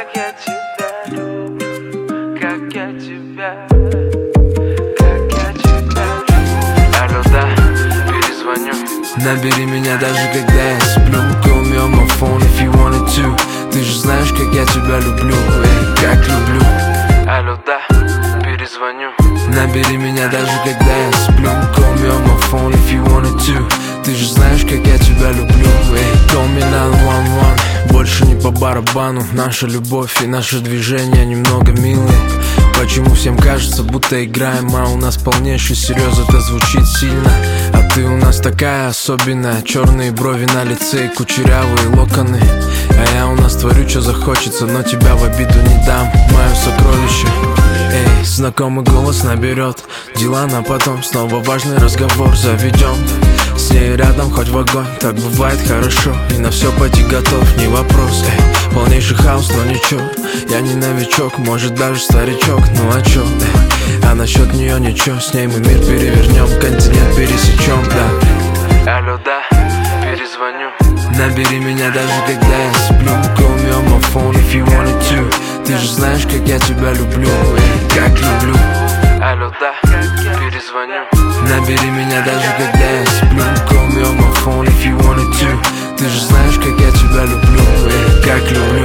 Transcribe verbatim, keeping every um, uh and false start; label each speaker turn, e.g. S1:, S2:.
S1: как я тебя люблю, как я тебя, как я тебя люблю. Алло, да, перезвоню.
S2: Набери меня даже когда я сплю. Call me on my phone if you wanted to. Ты же знаешь, как я тебя люблю, эй, как люблю.
S1: Алло, да, перезвоню.
S2: Набери меня даже когда я сплю. Call me on my phone if you wanted to. Ты же знаешь, как я тебя люблю, эй, call me nine one one. Больше не по барабану. Наша любовь и наши движения немного милые. Почему всем кажется, будто играем, а у нас полнейший серьез, это звучит сильно. А ты у нас такая особенная. Черные брови на лице и кучерявые локоны. А я у нас творю, что захочется, но тебя в обиду не дам. Мое сокровище. Эй, знакомый голос наберет. Дела на потом, снова важный разговор заведем. С ней рядом, хоть в огонь, так бывает хорошо. И на все пойти готов, не вопрос, эй. Полнейший хаос, но ничего. Я не новичок, может даже старичок. Ну а чё, эй. А насчет нее ничего. С ней мы мир перевернем, континент пересечем, да.
S1: Алло, да, перезвоню.
S2: Набери меня даже когда я сплю. Call me on my phone if you wanted to. Ты же знаешь, как я тебя люблю, эй, как люблю.
S1: Алло, да, перезвоню.
S2: Набери меня даже когда я сплю. Call me on my phone if you wanted to. Ты же знаешь, как я тебя люблю, эй, как люблю.